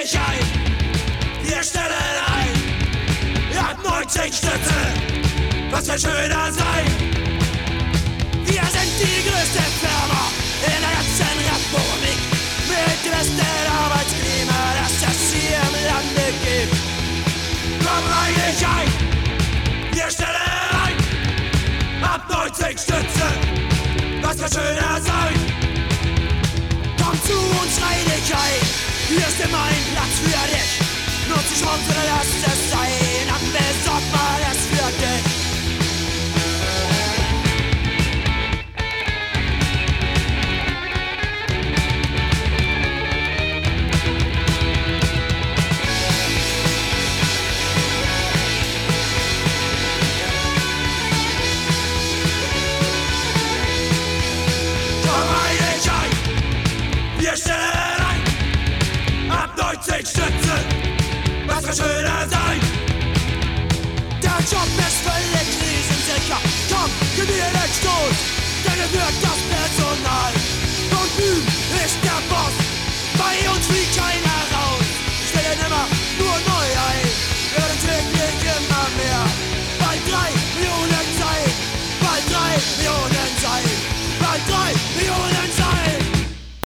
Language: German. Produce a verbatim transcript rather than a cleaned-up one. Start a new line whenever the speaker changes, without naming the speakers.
dich ein, wir stellen ein, ab neunzig Stütze, was soll schöner sein? Wir sind die größte Firma in der ganzen Republik, mit dem besten Arbeitsklima, das es hier im Lande gibt. Komm rein dich ein, wir stellen ein, ab neunzig Stütze, was soll schöner sein? Komm zu uns, rein dich ein, hier ist immer ein Platz für dich. Nutz die Chance oder lass es sein, dann besorg mal es für dich. Wir stellen ein, ab neunzig Stütze, was soll schöner sein? Der Job ist völlig krisensicher, komm, gib mir den Stoß, denn es wird das Personal und übt